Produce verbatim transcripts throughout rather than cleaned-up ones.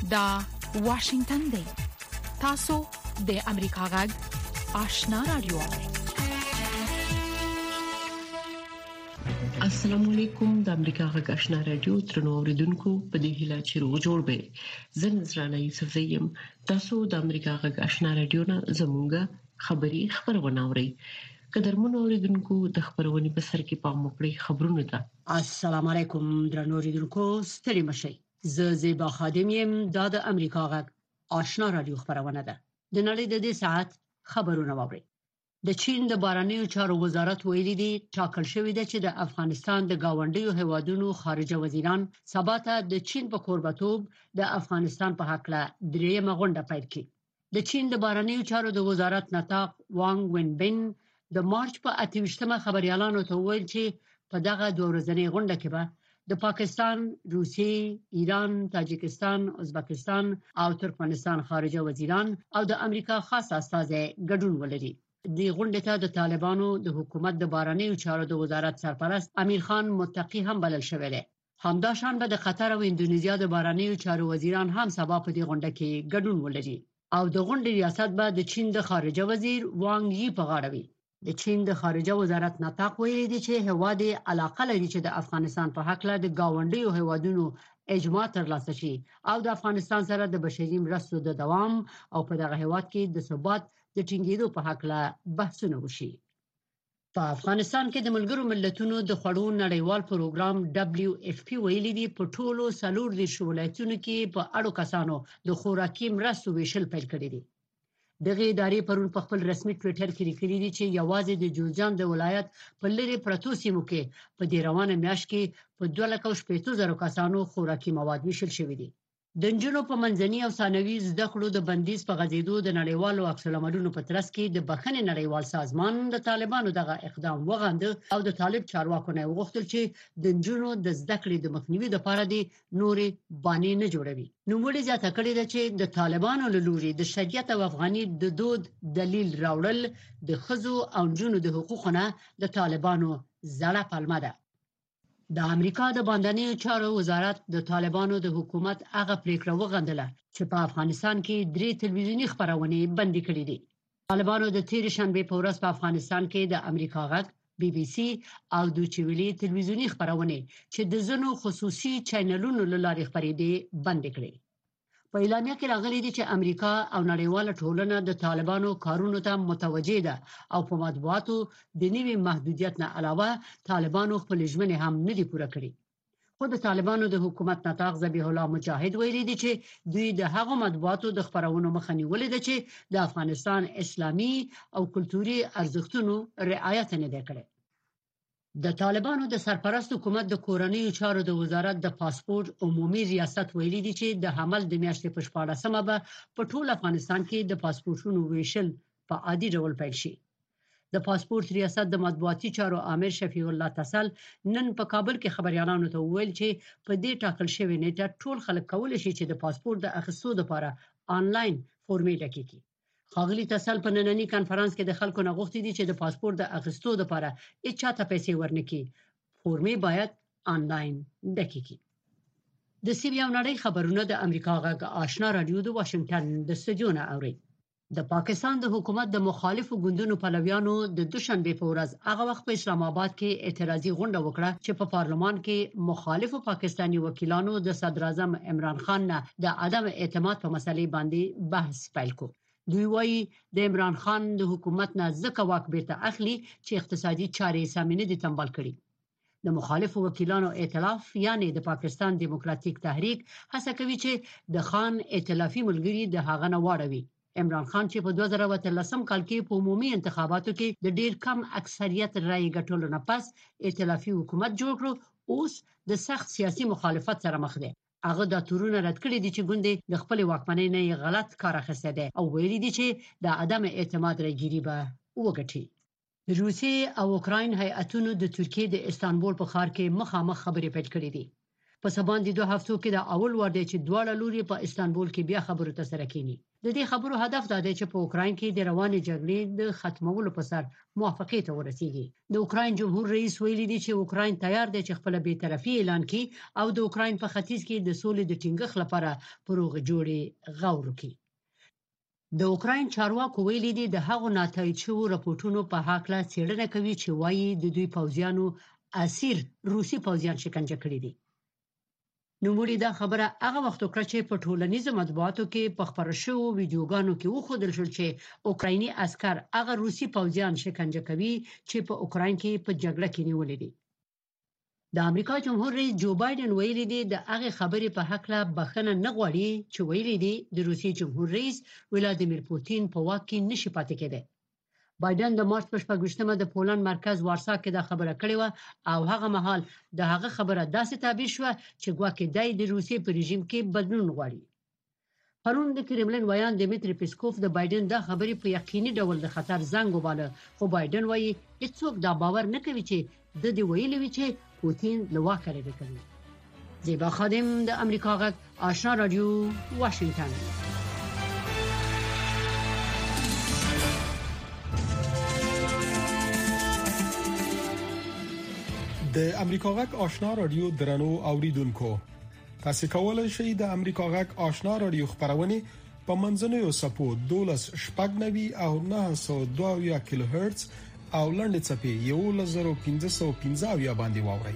دا واشنگتن دی. تاسو د امریکا غږ آشنا رادیو. السلام علیکم. د امریکا غږ آشنا رادیو ترنو اوریدونکو په دې هیله چې روغ جوړ به زه نذرانه یوسف زیم. تاسو د امریکا غږ آشنا رادیو نه زموږه خبری خبرونه اورئ. قدرمن اوریدونکو د خبرونې په سر کې پام وکړئ خبرونه ده. السلام علیکم درنو اوریدونکو، ستړي مشئ. زه زیبا خادم یم. دا د امریکا غږ آشنا رادیو خبرونه ده. د نړۍ د دې ساعت خبرونه واورئ. د چین د بهرنیو چارو وزارت ویلي دی ټاکل شوې ده چې د افغانستان د گاونډیو هیوادونو خارجه وزیران سبا ته د چین په قربتوب د افغانستان په حق له دریمه غونډه پیل کړي. د چین د بهرنیو چارو د وزارت نطاق وانګ وینبین د مارچ په اته ویشتمه خبريالانو ته ویل چې په دغه دوه ورځنۍ غونډه کې به د پاکستان، روسیې، ایران، تاجکستان، ازبکستان او ترکمنستان خارجه وزیران او د امریکا خاص استازي ګډون ولري. د غونډې ته د طالبانو د حکومت د بهرنیو چارو د وزارت سرپرست امیر خان متقی هم بلل شوی دی. همداشان به د قطر او اندونیزیا د بهرنیو چارو وزیران هم سبا په دې غونډه کې ګډون ولري او د غونډې ریاست به د چین د خارجه وزیر وانګ یی په غاړه وي. د چین د خارجه وزارت نطاق ویلي دی چې هواد علاقه لري چې د افغانستان په حق له د گاونډیو هیوادونو اجماع ترلاسه شي او د افغانستان سره د بشري مرستو د دوام او په دغه هیواد کې د ثبات د ټینګېدو په حق له بحثونه وشي. په افغانستان کې د ملګرو ملتونو د خوړو نړیوال پروګرام دبليو اف پی ویلي دی په ټولو څلور دیرش ولایتونو کې په اړو کسانو د خوراکي مرستو ویشل پیل کړي دي. دغه ادارې پرون په خپل رسمي ټوئیټر کې لیکلي دي چې یوازې د جوزجان د ولایت په لری پرتو سیمو کې په دې روانه میاشت کې په دوه لک او شپږ زره کسانو خوراکي مواد ویشل شوي دي. د نجونو په منځني او ثانوي زده کړو د بندیز په غځېدو د نړیوالو عکس العملونو په ترڅ کې د بخښنې نړیوال سازمان د طالبانو دغه اقدام وغنده او د طالب چارواکو نه وغوښتل چې د نجونو د زده کړې د مخنیوي لپاره د نورې بانې نه جوړوي. نو وړي زیاته کړې ده چې د طالبانو له لوري د شریعت او افغاني د دود دلیل راوړل د ښځو او نجونو د حقوقو نه د طالبانو زړه پلمه ده. د امریکا د باندنیو چارو وزارت د طالبانو د حکومت هغه پریکړه وغندله چې په افغانستان کې درې تلویزیونی خبرونه بندي کړې دي. طالبانو د تیر شنبه په ورځ په افغانستان کې د امریکا غږ، بي بي سي او دوچې ویلي تلویزیونی خبرونه چې د زنو خصوصي چینلونو لارې خبرېدې بند کړې. په اعلامیه کې راغلي دي چې امریکا او نړیواله ټولنه د طالبانو کارونو ته متوجه ده او په مطبوعاتو د نوي محدودیت نه علاوه طالبانو خپل ژمنې هم نه دي پوره کړې. خو د طالبانو د حکومت نطاق ذبیح الله مجاهد ویلي دي چې دوی د هغو مطبوعاتو د خبرونو مخه نیولې ده چې د افغانستان اسلامي او کلتوري ارزښتونو رعایت نه ده کړې. د طالبانو د سرپرست حکومت د کورنیو چارو د وزارت د پاسپورت عمومي ریاست ویلي دی چې د حمل د میاشتې په شپاړسمه به په ټول افغانستان کې د پاسپورتونو ویشل په عادي ډول پیل شي. د پاسپورت ریاست د مطبوعاتي چارو عامر شفیع الله تسل نن په کابل کې خبريالانو ته ویل چې په دې ټاکل شوی نیټه ټول خلک کولای شي چې د پاسپورت د اخیستو لپاره آنلاین فورمې ډکې کړي. خاغلی تسل په نننی کانفرنس کې د خلکو نه غوښتي دي چې د پاسپورت د اخیستو لپاره هیڅ چاته پیسې ورنکړي. فورمې باید آنلاین ډکې کړي. د سیمې او نړۍ خبرونه د امریکا غږ آشنا رادیو د واشنگټن د استودیو نه اوري. د پاکستان د حکومت د مخالفو ګوندونو پلویانو د دوشنبه په ورځ هغه وخت په اسلام آباد کې اعتراضي غونډه وکړه چې په پارلمان کې مخالفو پاکستاني وکیلانو د صدر اعظم عمران خان نه د عدم اعتماد په مسلې باندې بحث پیل کړ. دوی وایي د عمران خان د حکومت نه ځکه واک بیرته اخلي چې اقتصادي چارې سامینه دي تنبال کړي. د مخالفو وکیلانو ائتلاف یعنی د پاکستان دیموکراتیک تحریک هڅه کوي چې د خان ائتلافي ملګری د هغه نه واړوي. عمران خان چې په دوه زره اتلسم کال کې په عمومي انتخاباتو کې د ډیر کم اکثریت رائے ګټلو نه پس ائتلافي حکومت جوړ کړ، اوس د سخت سیاسي مخالفت سره مخ دی. هغه د تورونه رد کړی دي چې ګوندې د خپل واکمنۍ نه غلط کار اخیسته دی او ویلي دي چې د عدم اعتماد راګيري به وګټي. روسیې او اوکراین هیئتونو د ترکیې د استانبول په ښار کې مخامخ خبرې پیل کړې دي. په سبا د دوه هفتو کې د اول وار دی چې دواړه لوري په استانبول کې بیا خبرو ته سره کېني. د دې خبرو هدف دا دی چې په اوکراین کې د روانې جګړې د ختمولو په سر موافقې ته ورسیږي د اوکراین جمهور رئیس ویلي دی چې اوکراین تیار دی چې خپل بی‌طرفي اعلان کړي او د اوکراین په ختیځ کې د سولې د ټینګښت لپاره پروغ جوړي غور وکړي د اوکراین چارواکو ویلي دی د هغو ناتایید شوو راپورټونو په هکله څېړنه کوي چې وایي د دوی پوځیانو اسیر روسي پوځیان شکنجه کړي دي نو موري دا خبره هغه وخت وکړه چې په ټولنیزو مطبوعاتو کې په خبرو شوو ویډیوګانو کې وښودل شول چې اوکرایني عسكر هغه روسي پوځیان شکنجه کوي چې په اوکراین کې په جګړه کې نیولې دي د امریکا جمهور رئیس جو بایدن ویلي دی د هغه خبرې په حق لا بخنه نه غواړي چې ویلي دی د روسي جمهور رئیس ولادیمیر پوتین په واک کې نشي پاتې کېدی بایدن د مارچ په شپږمه د پولند مرکز وارسا کې دا خبره کړې و او هغه مهال د هغه خبره داسې تعبیر شو چې ګواکې دای د روسي په رژیم کې بدلون غواړي پرون د کرملین ویان دیمیتری پیسکوف د بایدن دا خبرې په یقیني ډول د خطر زنګ وباله خو بایدن وایي هیڅوک دا باور نه کوي چې د دې ویلي وي چې پوتین له واکه لري کوي زیبا خادم د امریکا غږ آشنا رادیو واشنگټن د امریکا غږ آشنا رادیو درنو اوریدونکو تاسو کولای شئ د امریکا غږ آشنا رادیو خبرونه په منځنوي سپو دولس شپږ نوي او نه سوه دوه کیلو هرتز او لنډ چپی یو لزر پنځه سوه پنځه باندې واورئ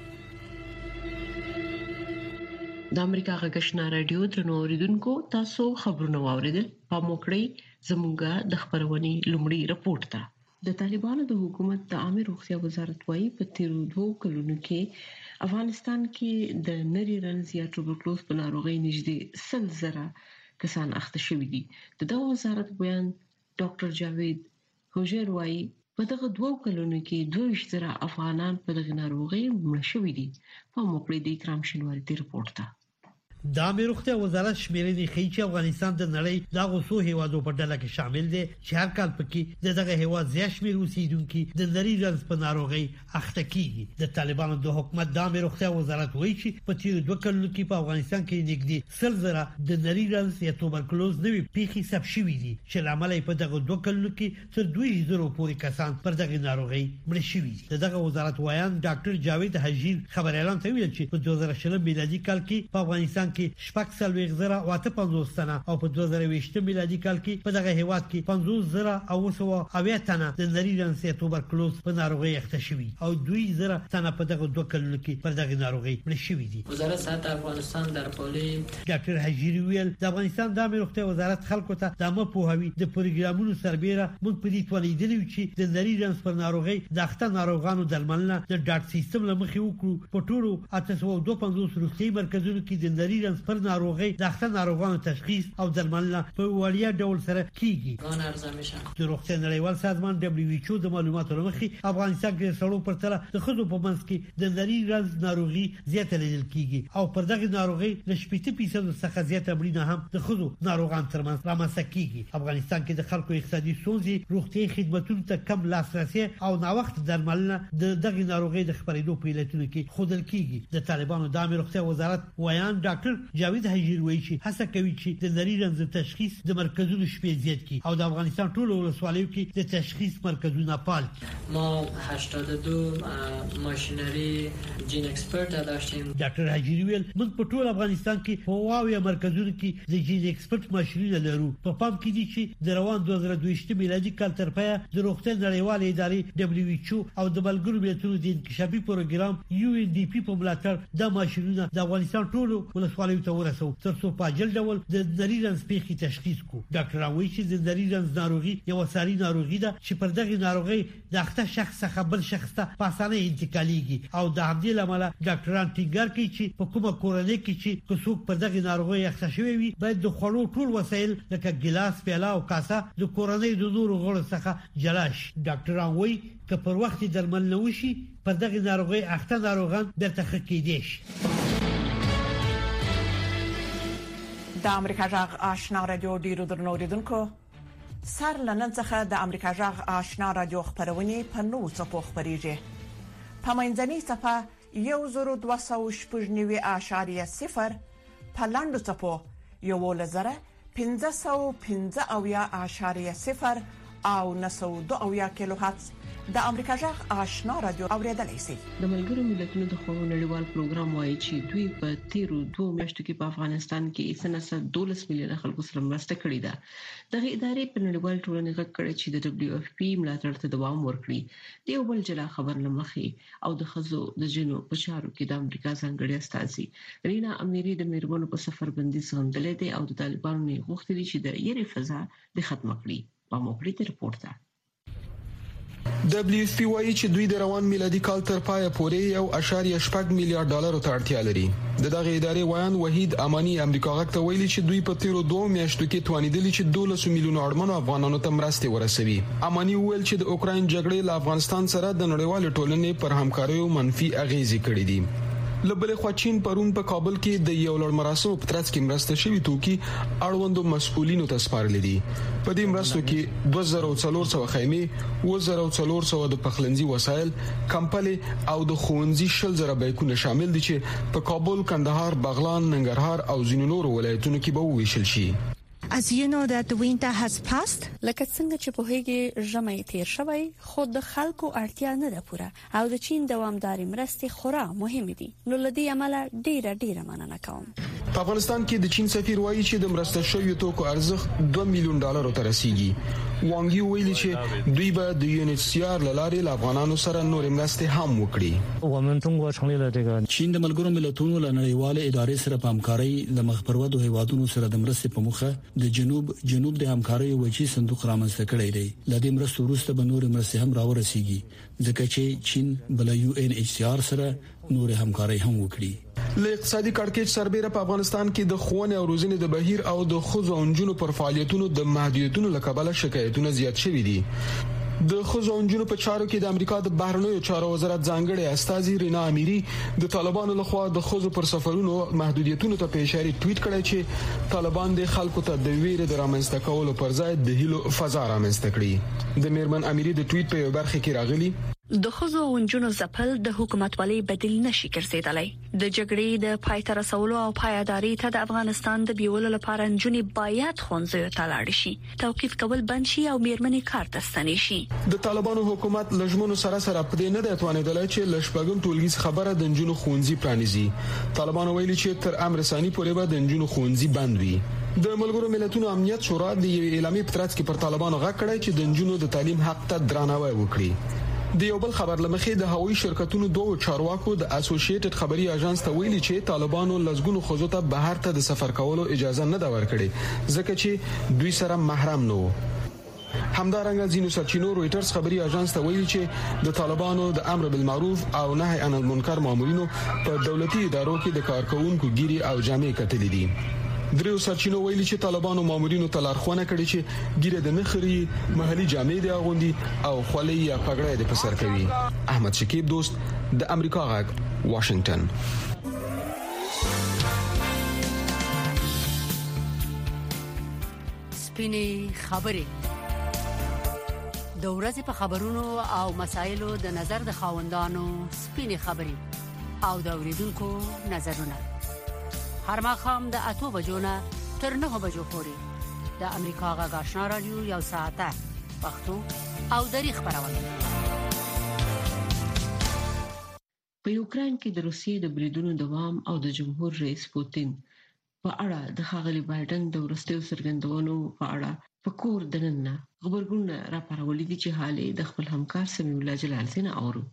د امریکا غږ آشنا رادیو درنو اوریدونکو تاسو خبرونه واوریدل په موکړی زموږه د خبرونې لومړی رپورت ده د طالبانو د حکومت د عامه روغتیا وزارت وايي په تیرو دوه کلونو کې افغانستان کې د نری رنځ یا توبرکلوز په ناروغۍ نږدې سل زره کسان اخته شوي دي د دغه وزارت بیان ډاکټر جاوید هوجر وايي په دغه دوه کلونو کې دوه ویشت زره افغانان په دغه ناروغۍ مړ شوي دي په موکړی د اکرام شینواری دی رپورت ده د عامه روغتیا وزارت شمیرې ښیي چې افغانستان د نړۍ د غوسو هیوادو په ډله کې شامل دی چې هر کال پکې دغه هیواد زیات شمیر اوسیدونکو د نری رنځ په ناروغۍ اخته کیږي د طالبانو د حکومت د عامه روغتیا وزارت وایي چې په تیر دوه کلونو کې په افغانستان کې نږدې سل زره د نری رنځ یا توبرکلوز نوي پیښې ثبت شوې دي چې لامل یې په دغه دوه کلونو کې تر دوه زره پورې کسان پر دغه ناروغۍ مړ شوي دي دغه وزارت وایان ډاکټر جاوید حجیر خبر اعلان کوي چې په دوه زره شل میلادي کال کې په افغانستان کې شپږ سلويغ زره او اته پنځوس تنه او په دوه زره ویشت میلادي کال کې په دغه هیواد کې پنځوس زره او سوه اویا تنه د نری رنځ یا توبرکلوز په ناروغۍ اخته شوي او دوه زره تنه په دغه دوه کلونو کې پر دغه ناروغۍ مړ شوي دي وزارت صحت افغانستان در پالی ډاکټر حجیر ویل د افغانستان د عامه روغتیا وزارت خلکو ته د عامه پوهاوی د پروګرامونو سربېره موږ په دې تولیدلو چې د نری رنځ پر ناروغۍ د اخته ناروغانو درملنه د ډاټ سیستم لمخې وکړو په ټولو اته سوه دوه پنځوس روغتي مرکزونو کې د نری رنځ پر ناروغۍ د اخته ناروغانو تشخیص او درملنه په وړیا ډول سره کیږي ګان ارزه میشه د روغتیا نړیوال سازمان دبليو ایچ او د معلوماتو لمخې افغانستان کې سړو پر تله د خزو په منځ کې د نری رنځ ناروغي زیاته لیدل کیږي او پر دغه ناروغي د شپږ فیصد څخه زیاته مړینه هم د خزو ناروغان ترمنځ رامنځته کیږي افغانستان کې د خلکو اقتصادي ستونزې روغتي خدماتو ته کم لاسرسي او ناوخت درملنه د دغه ناروغي د خبرېدو په علتونو کې خودل کیږي د طالبانو د عامه روغتیا وزارت ویان ډاکټر جاوید حجیر وایي چې هڅه کوي چې د نری رنځ تشخیص د مرکزونو شمېر زیات کړي او د افغانستان ټولو ولسوالیو کې د تشخیص مرکزونه فعال کړي ما هشتاد و دو ماشینری جین اکسپرت داشتیم ډاکټر حجیر ویل موږ په ټول افغانستان کې په واویا مرکزونو کې د جین اکسپرت ماشینونه لرو په پام کې دي چې د روان دوه زره دوه ویشت میلادي کال تر پایه د روغتیا نړیوالې ادارې دبليو ایچ او او د ملګرو ملتونو د انکشافي پروګرام یو ان ډي پی په ملاتړ د ماشینونه د افغانستان ټولو ولسوالیو ته ورسو ترڅو په اجل ډول د نری رنځ پیښې تشخیص کو ډاکټر وايي چې د نری رنځ ناروغي یو ساري ناروغي ده چې پر دغه ناروغي د اخته شخص څخه بل شخص ته په اسانه انتقالېږي او د همدې لامل ډاکټران ټینګار کوي چې په کومه کورنۍ کې چې څوک پر دغه ناروغي اخته شوی وي باید د خوړو ټول وسایل لکه ګلاس پیاله او کاسه د کورنۍ د نورو غړو څخه جلا شي ډاکټران وايي چې پر وخت درمل نه وشي پر دغه ناروغي اخته ناروغان بیرته ښه کېدای شي د امریکا جغ آشنا رادیو ډیرو درنو اوریدونکو سر لنن څخه د امریکا جغ آشنا رادیو خبرونه په نو څپو خبريږي په منځني صفه یو زرو دوه سوه شپږ نوي اعشاریه صفر په لاندو څپو یو لزره پنځه سوه پنځه اویا اعشاریه صفر او نه سوه دوه اویا کیلو هرتز د امریکا جغ آشنا رادیو اوریدلای شي. د ملګرو ملتونو د خوړو نړیوال پروګرام وايي چې دوی په تیرو دوه میاشتو کې په افغانستان کې سنسه دولس میلیونه خلکو سره مرسته کړې ده. دغه ادارې په نړیوال ټولنې غږ کړی چې د دبليو اف پی ملاتړ ته دوام ورکړي. د یو بل جلا خبر لمخې او د خزو د جنو په چارو کې د امریکا ځانګړي استازي رینا اميري د میرمنو په سفر بندي څنګه دي او د طالبانو نه غوښتي چې د یری فضا د ختم کړي. په موکړی ته رپورټ ده. دبليو اف پی وايي چې دوی د روان میلادي کال تر پایه پورې یو اشاریه شپږ میلیارډ ډالر ته اړتیا لري. د دغه ادارې وایي وحید امانی امریکا غږ ته ویلي چې دوی په تیرو دوه میاشتو کې توانیدلي چې دولس میلیونه اړمنو افغانانو ته مرستې ورسوي. امانی ویل چې د اوکرين جګړې له افغانستان سره د نړیوال ټولنې پر همکاریو منفي اغیزې کړې دي. لبلې خوا چین پرون په کابل کې د یو لړ مراسمو په ترڅ کې مرسته شوی توکي اړوندو مسؤلینو ته سپارل دي. په دې مرستو کې دوه زره څلور سوه خیمې، اووه زره څلور سوه د پخلنځي وسایل، کمپلې او د ښوونځي شل زره بیکونه شامل دي چې په کابل، کندهار، بغلان، ننګرهار او ځینو نورو ولایتونو کې به وویشل شي. As you know that the winter has passed. لکه څنګه چې په هغه ژمي تیر شوی خو د خلکو اړتیا نه ده پوره او د چین دوامداري مرستې خورا مهمه دي. نو لدی عمله ډیره ډیره مننه کوم. په افغانستان کې د چین سفیر وایي چې د مرسته شویو توکو ارزښت دوه میلیون ډالر ته رسیدي. وانګي ویلي چې دوی به د یو ان ایچ سی آر لارې له افغانانو سره نور مرستې هم وکړي. چین د ملګرو ملتونو له نړیوالې ادارې سره په همکارۍ د مخبرودو هیوادونو سره د مرستې په مخه د جنوب جنوب د همکارۍ وچی صندوق رامنځته کړی دی. لدې مرستو وروسته به نور مرستې هم راورسیږي ځکه چې چین بل یو ان ایچ سی آر سره نور همکارۍ هم وکړي. له اقتصادي کړکېچ سربېره په افغانستان کې د ښوونې او روزنې د بهیر او د ښځو او نجونو پر فعالیتونو د محدودیتونو له کبله شکایتونه زیات شوي دي. د ښځو او نجونو په چارو کې د امریکا د بهرنیو چارو وزارت ځانګړي استازي رینا اميري د طالبانو لخوا د ښځو پر سفرونو محدودیتونو ته په اشاره ټویټ کړی چې طالبان د خلکو ته د ویرې د رامنځته کولو پر ځای د هیلو فضا رامنځته کړي. د میرمن اميري د ټویټ په یو برخه کې راغلي د خزو او نجونو ځپل د حکومتوالي بدیل نشي ګرځیدلی. د جګړې د پای ته رسولو او پایداري ته د افغانستان د بیولو لپاره نجونې باید ښوونځیو ته لاړ شي، توقيف کول بند شي او میرمنې کار ته ستنې شي. د طالبانو حکومت لجمنو سره سره په دې نه د توانیدلای چې لشپګم ټولګي خبره د نجونو ښوونځي پرانیزي. طالبانو ویلي چې تر امر ثاني پورې به د نجونو ښوونځي بند وي. د ملګرو ملتونو امنیت شورا د اعلامیې په ترڅ کې پر طالبانو غږ کړی چې د نجونو د تعلیم حق ته درناوی وکړي. د یو بل خبر لمخې د هوایي شرکتونو دوه چارواکو د اسوسییټډ خبري اژانس ته ویلي چې طالبانو لزګونو خزو ته بهر ته د سفر کولو اجازه نه دا ورکړي ځکه چې دوی سره محرم نه وو. همدارنګه ځینو سرچینو رويټرز خبري اژانس ته ویلي چې د طالبانو د امر بالمعروف او نهي عن المنکر مامورینو په دولتي ادارو کې د کارکونکو ګيري او جامې کتلې دي. دریو سرچینو ویلي چې طالبانو مامورینو ته لارښوونه کړې چې ګیره د نخري محلي جامې د اغوندي او خولۍ یا پګړۍ د پسر کوي. احمد شکیب دوست د امریکا غږ واشنگټن. سپینې خبرې د ورځې په خبرونو او مسایلو د نظر د خاوندانو سپینې خبرې او د اوریدونکو نظرونه هر مخام د اتو بجو نه تر نه بجو پورې د امریکا غږ آشنا رادیو یو ساعته پښتو او دری خبرونه. په یوکرين کې د روسیې د بریدونو دوام او د جمهور رئیس پوتین په اړه د ښاغلي بایدن د ورستیو څرګندونو په اړه په کور دننه خبرګون راپارولې دي چې حالې د خپل همکار سمیع الله جلال سره اورو.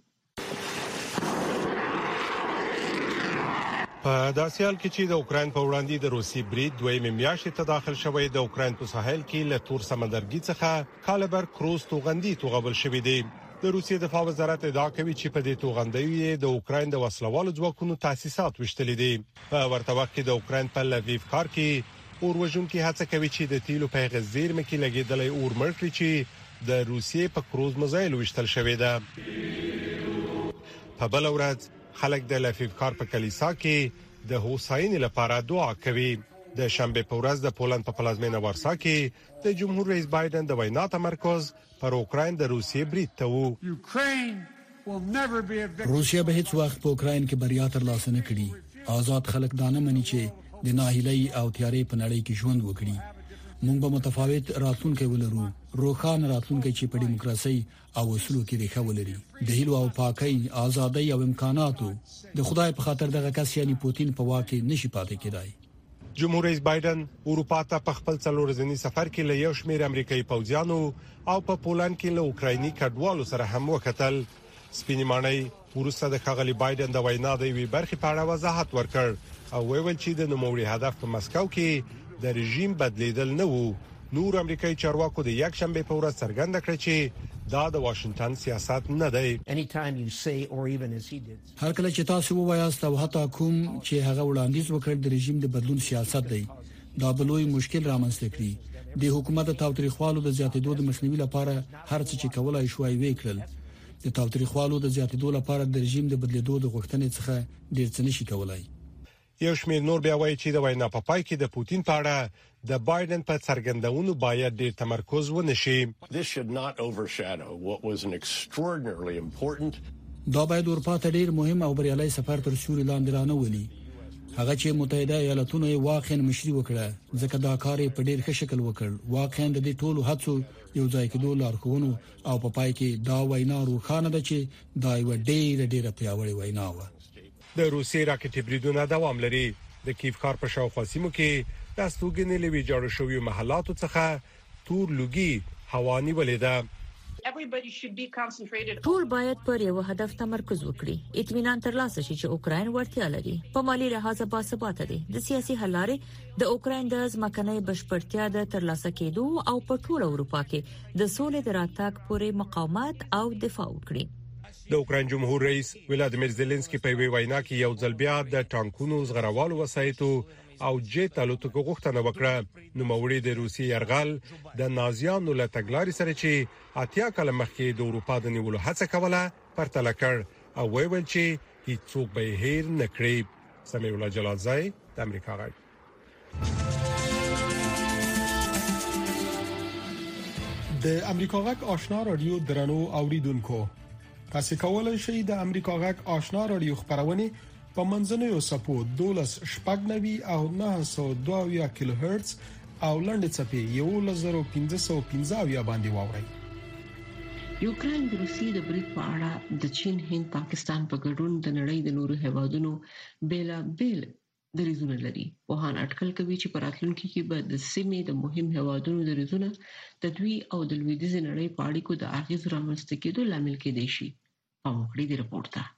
په داسې حال کې چې د اوکرين په وړاندې د روسي برید دویمه میاشتې ته داخل شوی د اوکرين په ساحل کې له تور سمندرګي څخه کالبر کروز توغندي توغول شوې دي. د روسي دفاع وزارت ادعا کوي چې په دې توغندۍ د اوکرين د وسلوالو ځواکونو تاسیسات وشتل دي. په ورته وخت کې د اوکرين په لویف ښار کې اوروژونکي هڅه کوي چې د تیلو په غزیرمه کې لګیدلې اور مړ کړي چې د روسي په کروز مزایل وشتل شوې ده. په بل ورځ خلک د لفیف کار په کلیسا کې د حسین لپاره دعا کوي. د شنبه په ورځ د پولند په پلازمینه وارسا کې د جمهور رئیس بایدن د وینا تمرکز پر اوکرين د روسیې برید ته وو. روسیا به هیڅ وخت په اوکرين کې بریا ترلاسه نه کړي. آزاد خلک دانه مني چې د ناهیلۍ او تیارې په نړۍ کې ژوند وکړي. موږ به متفاوت راتلونکي ولرو، روښانه راتلونکي چې په دیموکراسي او اصولو کې ریښه ولري. د هیلو او پاکۍ، ازادۍ او امکاناتو د خدای په خاطر دغه کس یعنی پوتین په واک کې نشي پاتې کېدای. جمهور رئیس بایدن اروپا ته په خپل څلور ځنی سفر کې له یو شمېر امریکایي پوځیانو او په پولند کې له اوکرایني کډوالو سره هم وکتل. سپینې ماڼۍ ورسته د ښاغلي بایدن د وینا د وی برخې په اړه وضاحت ورکړ او ویل چې د نوموړي هدف په مسکو کې د رژیم بدلیدل نه وو. نور امریکایي چارواکو د یک شنبه په ورځ څرګنده کړ چې دا د واشنگټن سیاست نه دی. هر کله چې تاسو ووایاست او حتی کوم چې هغه وړاندیز وکړ د رژیم د بدلون سیاست دی، دا بلوي مشکل رامنځته کړي. د حکومت تاوتریخوالو د زیاتېدو د مخنیوي لپاره هر څه چې کولای شوی وکړل. د تاوتریخوالو د زیاتېدو لپاره د رژیم د بدلیدو د غوښتنې څخه ډیر څه نشي کولای. یو شمېر نور بیا وایي چې د وینا په پای کې د پوتین په اړه د بایدن په څرګندونو باید ډیر تمرکز ونشي. دا باید اروپا ته ډیر مهم او بریالي سفر تر سیوري لاندې رانهولي. هغه چې متحده ایالاتونو یې واقعا مشري وکړه، ځکه دا کار په ډیر ښه شکل وکړ. واقعا د دې ټولو هڅو یو ځای کېدو لارښوونو او په پای کې دا وینا روښانه ده چې دا یو ډیر ډیر پیاوړی وینا و. د روسي راکټ بریدونه دوام لري. د کیف ښار په شاوخوا سیمو کې د استوګنې لوي جوړ شوی محلاتو څخه تور لوګي هواني ولیده. ټول باید پر یو هدف تمرکز وکړي. اطمینان ترلاسه شي چې اوکراین ورتیا لري. په مالی لحاظ باثباته دي. د سیاسي حل لارې د اوکراین د ځمکنۍ بشپړتیا د ترلاسه کېدو او په ټول اروپا کې د سولې د راتګ پورې مقاومت او دفاع وکړي. د اوکراین جمهور رئیس ولادیمیر زيلنسکي په وینا کې یو ځل بیا د ټانکونو زغروالو وسایتو او جیت الوتکو غوښتنه وکړه. نو موري د روسي يرغل د نازیانو له تګلارې سره چې اتیا کله مخکې د اروپا د نیولو هڅه کوله پرتله کړ او ویل چې هیڅوک به هیر نه کړي. سمیع الله جلالزای د امریکا غږ. د امریکا غږ آشنا رادیو درنو اوریدونکو، تاسو کولای شئ د امریکا غږ آشنا رادیو خبرونه په منځنوي سپو دولس شپږ نوي او نه سو دوه کیلو هرتز او لنډ چپی یو لزر پنځه سو پنځه باندې واورئ. یوکرين د روسي د برید په اړه د چین، هند، پاکستان په ګډون د نړۍ د نورو هیوادونو بیلا بیل دریزونه لري. وهان اټکل کوي چې په راتلونکي کې به د سیمې د مهم هیوادونو دریزونه د دوی او د لویدیځ نړۍ په اړیکو د اغیز رامنځته کېدو لامل کېدای شي. په مخړې د رپورت ته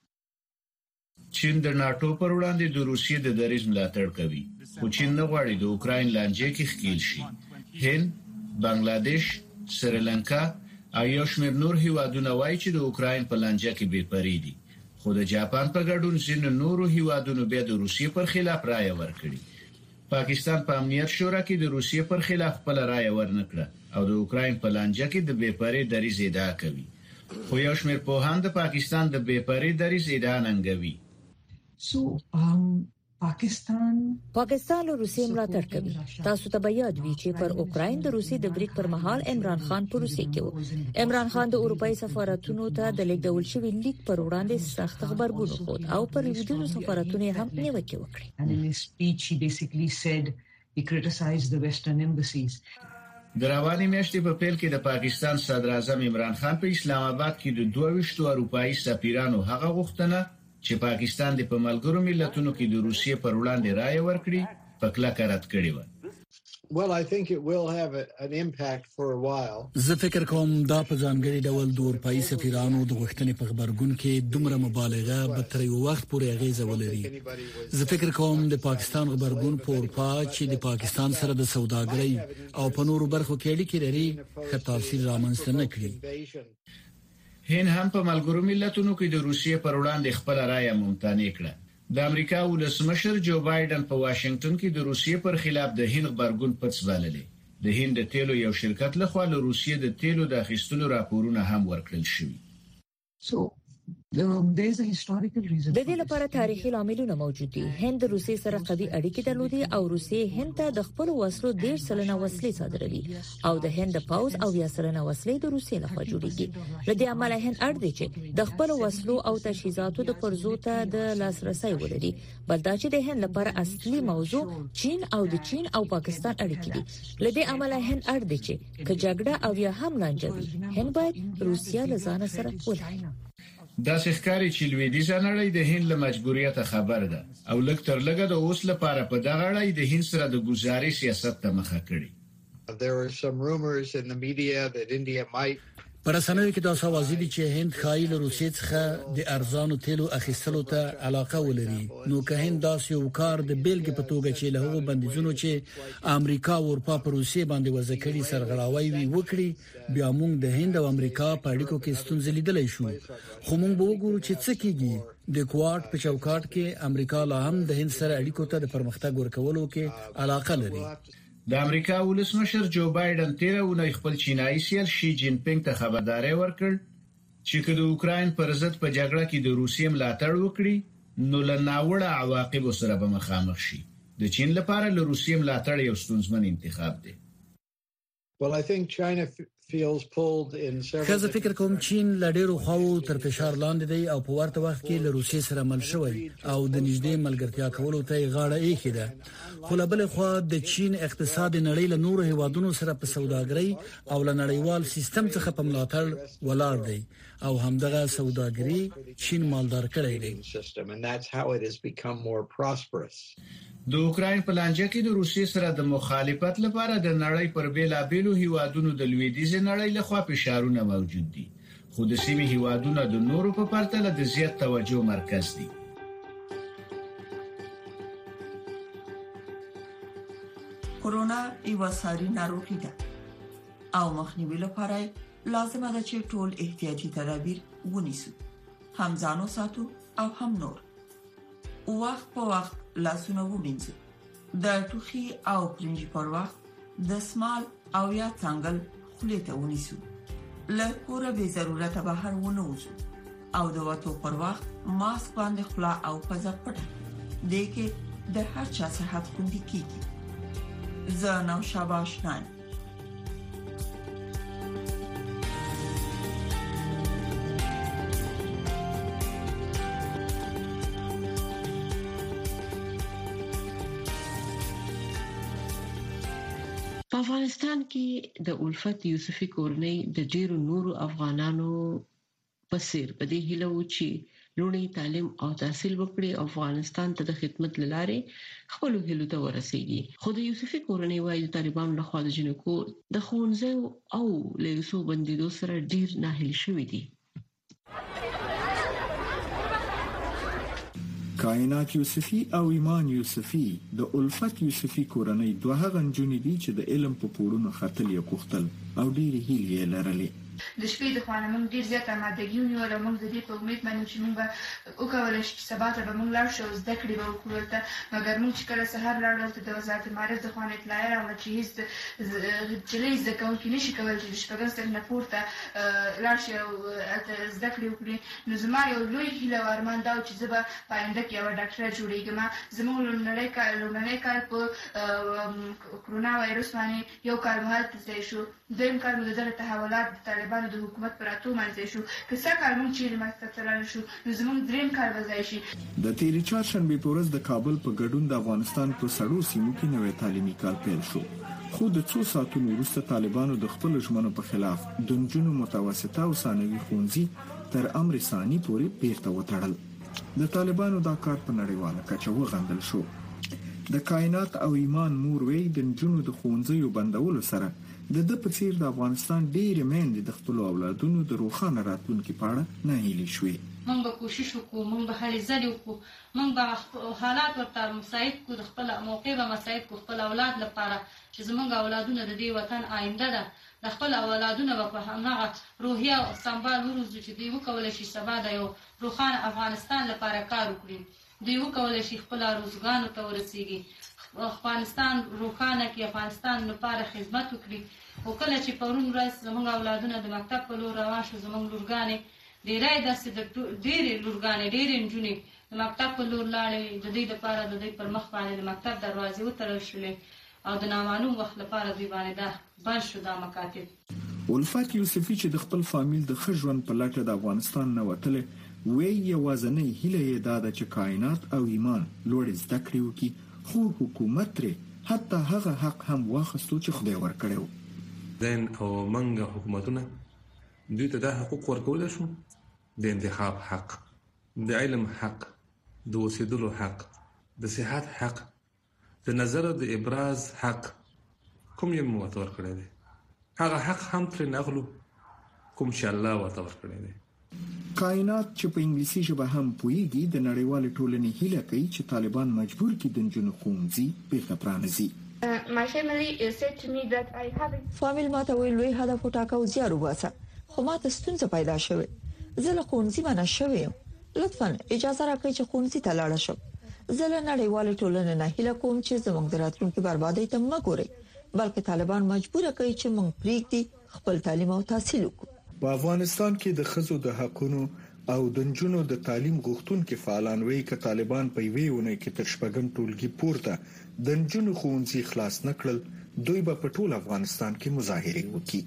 چین د ناتو پر وړاندې د روسیې د دریځ ملاتړ کوي، خو چین نه غواړي د اوکراین لانجه کې ښکیل شي. هند، بنگلاديش، سریلانکا او یو شمېر نور هیوادونه وایي چې د اوکراین په لانجه کې بې پرې دي، خو د جاپان په ګډون ځینې نورو هیوادونو بیا د روسیې پر خلاف رائے ورکړي. پاکستان په امنیت شورا کې د روسیې پر خلاف خپل رائے ورنکړه او د اوکراین په لانجه کې د بې پرې دریځ ادعا کوي. خو یو شمېر پوهان د پاکستان د بې پرې دریځ ادعا ننګوي. سو um, پاکستان پاکستان له روسیې ملاتړ کوي. تاسو ته به یاد وي چې پر اوکراین د روسي د برید پر مهال عمران خان پر روسي کې و. عمران خان د اروپאי سفارتونو ته د لیکدول شوی لیک پر وړاندې سخت خبرګون خود او پر لویدیځو سفارتونو هم نیوکه وکړه. And in his speech he basically said he criticized the western embassies. د رواني میاشتې په پیل کې د پاکستان صدر اعظم عمران خان په اسلام آباد کې د دوه ویشتو اروپאי سفیرانو هغه غوښتنه چې پاکستان د په ملګرو ملتونو کې د روسیې پر وړاندې رائے ورکړي په کلکه رد کړې و. Well, I think it will have a, an impact for a while. زه فکر کوم دا په ځانګړي ډول د اروپאי سفیرانو د غوښتنې په خبرګون کې دومره مبالغه به تر یو وخت پورې اغیزه ولري. زه فکر کوم د پاکستان خبرګون په اروپا چې د پاکستان سره د سوداګرۍ او په نورو برخو کې اړیکې لري ښه تاثیر رامنځته نه کړي. هند هم په ملګرو ملتونو کې د روسیې پر وړاندې خپل رائے ممتنع کړه. د امریکا ولسمشر جو بایدن په واشنگټن کې د روسیې پر خلاف د هند خبرګون پڅ بللې. د هند د تیلو یو شرکت لخوا له روسیې د تیلو د اخیستلو راپورونه هم ورکړل شوي. So there is a historical reason. د دې لپاره تاریخي لاملونه موجود دي. هند روسي سره قوي اړیکې درلودي او روسي هند ته د خپل وسلو ډیر سلنه وسلې صادروي او د هند پاوز او یا سلنه وسلې د روسي لخوا جوړیږي. لدې عمله هند اړ دي چې د خپل وسلو او تجهیزاتو د پرزو ته د لاسرسي ولري. بل دا چې د هند لپاره اصلي موضوع چین او د چین او پاکستان اړیکې دي. لدې عمله هند اړ دي چې که جګړه او یا هم لانجوي هند باید روسیا له ځان سره ولري. دا ښکاری چې لویدیځ نړۍ د هند له مجبوریت خبر ده او لږ تر لږه د اوس لپاره په دغه اړه د هند سره د ګزاري سیاست ته مخه کړي. There were some rumors in the media that India might پر اسانوي کې دا سوازي دي چې هند خایل روسي څخه د ارزانو تیلو اخیستلو ته علاقه ولري. نو که هند داسې یو کار د بیلګې په توګه چې له هغو بندیزونو چې امریکا او اروپا پر روسي باندې وضع کړي سرغړاوي وي وکړي بیا موږ د هند او امریکا په اړیکو کې ستونزې لیدلای شو. خو موږ به وګورو چې څه کیږي. د کوارټ په چوکاټ کې امریکا لا هم د هند سره اړیکو ته د پرمختګ ورکولو کې علاقه لري. د امریکا ولسمشر جو بایدن تیر اونۍ خپل چینایي سیال شي جین پینګ ته خبرداري ورکړ چې که د اوکراین پر ضد په جګړه کې د روسیې ملاتړ وکړي نو له ناوړه عواقبو سره به مخامخ شي. د چین لپاره له روسیې ملاتړ یو ستونزمن انتخاب دی. Well, I think China feels pulled in several. خزه فکر کوم چین لډیرو خواو تر فشار لاندې دی او په ورته وخت کې له روسیې سره مل شوی او د نږدې ملګرتیا کولو ته غاړه ایښې ده. خو له بل خوا د چین اقتصاد نړۍ له نورو هیوادونو سره په سوداګرۍ او له نړیوال سیستم څخه په ملاتړ ولاړ دی او همدغه سوداګري چین مالدار کړی دی. And that's how it has become more prosperous. د اوکراین په لانجه کې د روسیې سره د مخالفت لپاره د نړۍ پر بیلابېلو هیوادونو د لویدیځ نړۍ لخوا فشارونه موجود دي. خو د سیمې هیوادونو د نورو په پرتله د زیات توجه مرکز دي. کورونا یو ساري ناروغي ده او مخنیوي لپاره لازم ده چې ټول احتیاطي تدابیر ونیسو. هم ځانو ساتو او هم نور. وخت په وخت لاسونه ومینځو. د ټوخي او پرنجي پر وخت د سمال او یا څنګل خولې ته ونیسو. له کوره به ضرورت بهر ونه وځو او د وټو پر وخت ماسک باندې خلا او پزه پټه. دې کې د هر چا صحت خوندي کیږي. زه نو شاباش نایم. په افغانستان کې د الفت یوسفي کورنۍ د ډیرو نورو افغانانو په څیر په دې هیله و چې لوړی تعلیم او تحصیل وکړي او افغانستان ته د خدمت لاره خپل هیلو ته ورسیږي. خو د یوسفي کورنۍ وايي طالبان له خوا د جنکو د خونځو او لیسو بندیدو سره ډیر ناهیل شوي دي. کائنات یوسفی او ایمان یوسفی د الفت یوسفی کورنۍ دوه هغه نجونې دي چې د علم په پوړونو خاطر یې کوختل او ډېری هیلې لرلې. د شپې د خوانه موږ ډیر زیات آمادګي ونیول. موږ د دې په امید باندې چې موږ وکولای شو چې سبا ته به موږ لاړ شو زده کړې به وکړو ته. مګر موږ چې کله سهار لاړو ته د وزارت معارف د خوانه اطلاع راوړه چې هیڅ چې لې زده کوونکي نشي کولای چې شپږم صنف نه پورته لاړ شي او زده کړې وکړي. نو زما یو لوی هیله او ارمان دا و چې زه به په آینده کې یوه ډاکټره جوړېږم. زموږ لومړنی کال لومړنی کال په کرونا وایرس باندې یو کال مهالت ځای شو. دویم کال مو د دغه تحولات د طالبانو د حکومت پر اتو منځ شو. که څه کال مونږ چې مکتب ته لاړ شو نو زموږ دریم کال به ځای شي. د تیرې چهارشنبې په ورځ د کابل په ګډون د افغانستان په سړو سیمو کې نوې تعلیمي کال پیل شو. خو د څو ساعتونو وروسته طالبانو د خپل ژمنو په خلاف د نجونو متوسطه او ثانوي ښوونځي تر امر ثاني پورې بیرته وتړل. د طالبانو دا کار په نړیواله کچه وغندل شو. د کائنات او ایمان مور وی د نجونو د ښوونځیو بندولو سره د د په څیر د افغانستان ډېرې میندې د خپل اولادونو د روښانه راتلونکي په اړه ناهیلې شوې. موږ به کوشش وکړو، موږ به هلې ځلې وکړو، موږ به حالات ورته مساعد کړو، د خپل موقع به مساعد کړو خپل اولاد لپاره چې زموږ اولادونه د دې وطن آینده ده. د خپل اولادونه به په هماغه روحیه او سمبال وروزو چې دوی وکولی شي سبا د یو روښانه افغانستان لپاره کار وکړي. دوی وکولی شي خپل روزګانو ته ورسیږي، افغانستان روښانه کړي، افغانستان لپاره خدمت وکړي. او کله چې پرون ورځ زموږ اولادونه د مکتب په لور روان شو، زموږ لورګانې ډیرای داسې د ډېرې لورګانې ډېرې نجونې د مکتب په لور لاړې د دې لپاره د دې پر مخ باندې د مکتب دروازې وتړل شولې او د نامعلوم وخت لپاره دوی باندې دا بند شو دا مکاتب. الفت یوسفی چې د خپل فامیل د ښه ژوند په لټه د افغانستان نه وتلې وی یوازنۍ هیله یې دا ده چې کائنات او ایمان لوړ زده کړې وکړي خو حکومت لري حتی هغه حق هم واخستو چې خدای ورکړو. دین او منګه حکومتونه دوی ته د حقوق ورکول شو د انتخاب حق د علم حق د اوسېدلو حق د صحت حق د نظر د ابراز حق کوم یې موږ ورکړی دی هغه حق هم تر نغلو کوم چې الله ورته ورکړی دی. کائنات چې په انګلیسي ژبه هم پوهیږي د نړیوال ټولنې هیله کوي چې طالبان مجبور کړي د نجونو ښوونځي بیرته پرانیزي. My family said to me that I have فامیل ماته ویل لوی هدف وټاکه او زیار وباسه خو ماته ستونزه پیدا شوه زه له ښوونځي منع شوم لطفا اجازه راکړئ چې ښوونځي ته لاړ شم. زه له نړیوال ټولنې نه هیله کوم چې زموږ د راتلونکي بربادۍ ته مه ګورئ بلکې طالبان مجبور کوي چې موږ پریږدي خپل تعلیم او تحصیل وکړو. په افغانستان کې د ښځو د حقونو او د نجونو د تعلیم غوښتونکو فعالان وایي چې طالبان په یوې ونه کې تر شپږم ټولګي پورته د نجونو ښوونځي خلاص نکړل دوی به په ټول افغانستان کې مظاهره وکړي.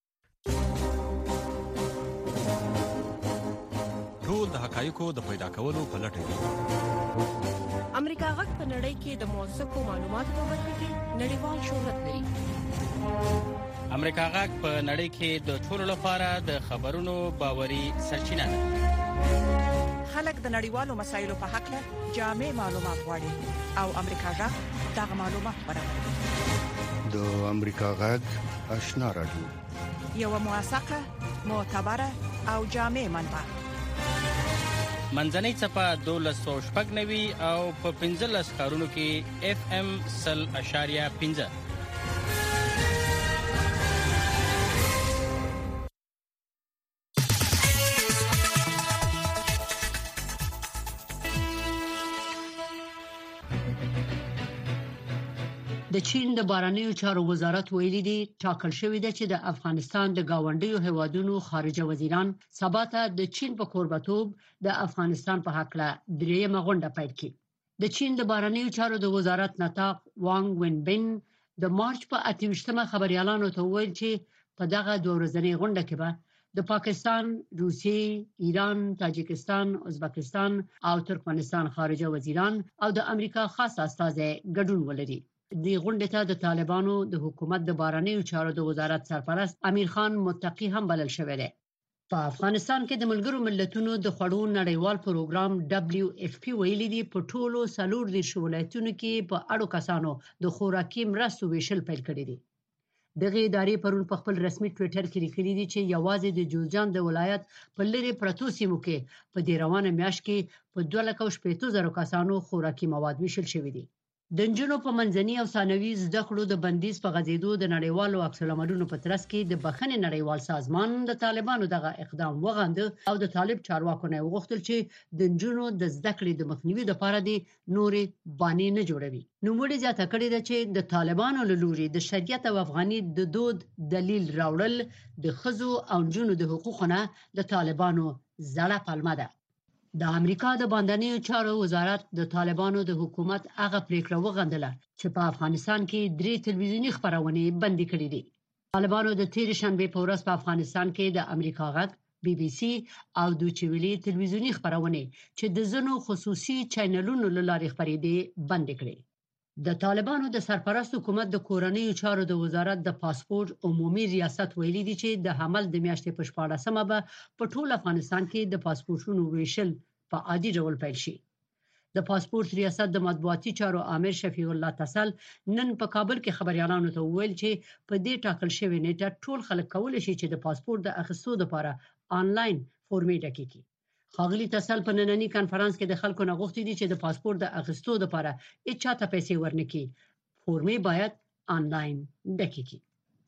ټول د حقایقو د پیدا کولو په لټه کې امریکا غږ په نړۍ کې د موثقو معلوماتو په برخه کې نړیوال شهرت لري. امریکا غږ په نړۍ کې د ټولو لپاره د خبرونو باوري سرچینه ده. خلک د نړیوالو مسایلو په حق له جامع معلومات غواړي او امریکا غږ دغه معلومات برابروي. د امریکا غږ آشنا رادیو یو موثقه معتبره او جامع منبع منځنۍ صفه دولس سو شپږ نوي او په پنځلس ښارونو کې اف ام سل اشاریه پنځه. د چین د بهرنیو چارو وزارت ویلي دی ټاکل شوې ده چې د افغانستان د گاونډیو هیوادونو خارجه وزیران سبا ته د چین په قربتوب د افغانستان په حق له دریمه غونډه پیل کړي. د چین د بهرنیو چارو د وزارت نطاق وانګ وینبن د مارچ په اته ویشتمه خبريالانو ته ویل چې په دغه دوه ورځنۍ غونډه کې به د پاکستان، روسیې، ایران، تاجکستان، ازبکستان او ترکمنستان خارجه وزیران او د امریکا خاص استازي ګډون ولري. د غونډې ته د طالبانو د حکومت د بهرنیو چارو د وزارت سرپرست امیر خان متقی هم بلل شوی دی. په افغانستان کې د ملګرو ملتونو د خوړو نړیوال پروګرام دبليو اف پی ویلي دی په ټولو څلور دیرش ولایتونو کې په اړو کسانو د خوراکي مرستو ویشل پیل کړی دی. دغه ادارې پرون په خپل رسمي ټوئیټر کې لیکلي دي چې یوازې د جوزجان د ولایت په لری پرتو سیمو کې په دې روانه میاشت کې په دوه لک او شپږ زره کسانو خوراکي مواد ویشل شوی دي. د نجونو په منځني او ثانوي زده کړو د بندیز په غځېدو د نړیوالو عکس العملونو په ترڅ کې د بخښنې نړیوال سازمان د طالبانو دغه اقدام وغنده او د طالب چارواکو نه وغوښتل چې د نجونو د زده کړې د مخنیوي لپاره د نورې بانې نه جوړوي. نو موږ زیاته کړې ده چې د طالبانو له لوري د شریعت او افغاني د دود دلیل راوړل د خزو او نجونو د حقوقونه د طالبانو زړه پلمه ده. د امریکا د باندنیو چارو وزارت د طالبانو د حکومت هغه پریکړه وغندله چې په افغانستان کې درې تلویزیونی خبرونه بندي کړې دي. طالبانو د تیر شنبه په ورځ په افغانستان کې د امریکا غږ، بي بي سي او دوچې ویلي تلویزیونی خبرونه چې د زنو خصوصي چینلونو لارې خبرېدې بند کړې. د طالبانو د سرپرست حکومت د کورنیو چارو د وزارت د پاسپورت عمومي ریاست ویلي دي چې د حمل د میاشتې په شپاړسمه به په ټول افغانستان کې د پاسپورتونو ویشل په عادي ډول پیل شي. د پاسپورت ریاست د مطبوعاتي چارو امیر شفیع الله تسل نن په کابل کې خبريالانو ته وویل چې په دې ټاکل شوی نیټه ټول خلک کولای شي چې د پاسپورت د اخیستو لپاره آنلاین فورمې ډکې کړي. خاغلی تسل په نننی کانفرنس کې د خلکو نه غوښتي دي چې د پاسپورت د اخیستو لپاره هیڅ چاته پیسې ورنکړي. فورمې باید آنلاین ډکې کړي.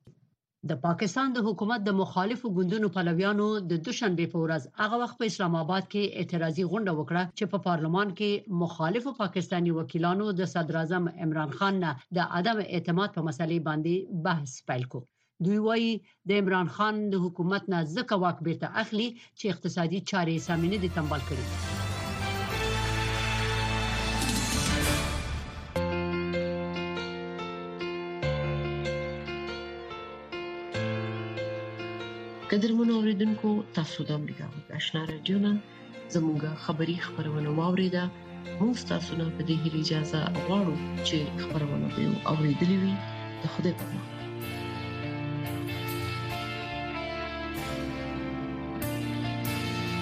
د پاکستان د حکومت د مخالفو ګوندونو پلویانو د دوشنبه په ورځ هغه وخت په اسلام آباد کې اعتراضي غونډه وکړه چې په پارلمان کې مخالفو پاکستاني وکیلانو د صدر اعظم عمران خان نه د عدم اعتماد په مسلې باندې بحث پیل کړ. دوی وايي د عمران خان د حکومت نه ځکه واک بیرته اخلي چې اقتصادي چارې سمې نه دي تنبال کړي. قدرمن اوریدونکو تاسو د امریکا غږ آشنا رادیو نه زموږه خبری خبرونه واوریده. موږ تاسو نه په دې اجازه غواړو چې خبرونه به اوریدلې وي. د خدای په امان.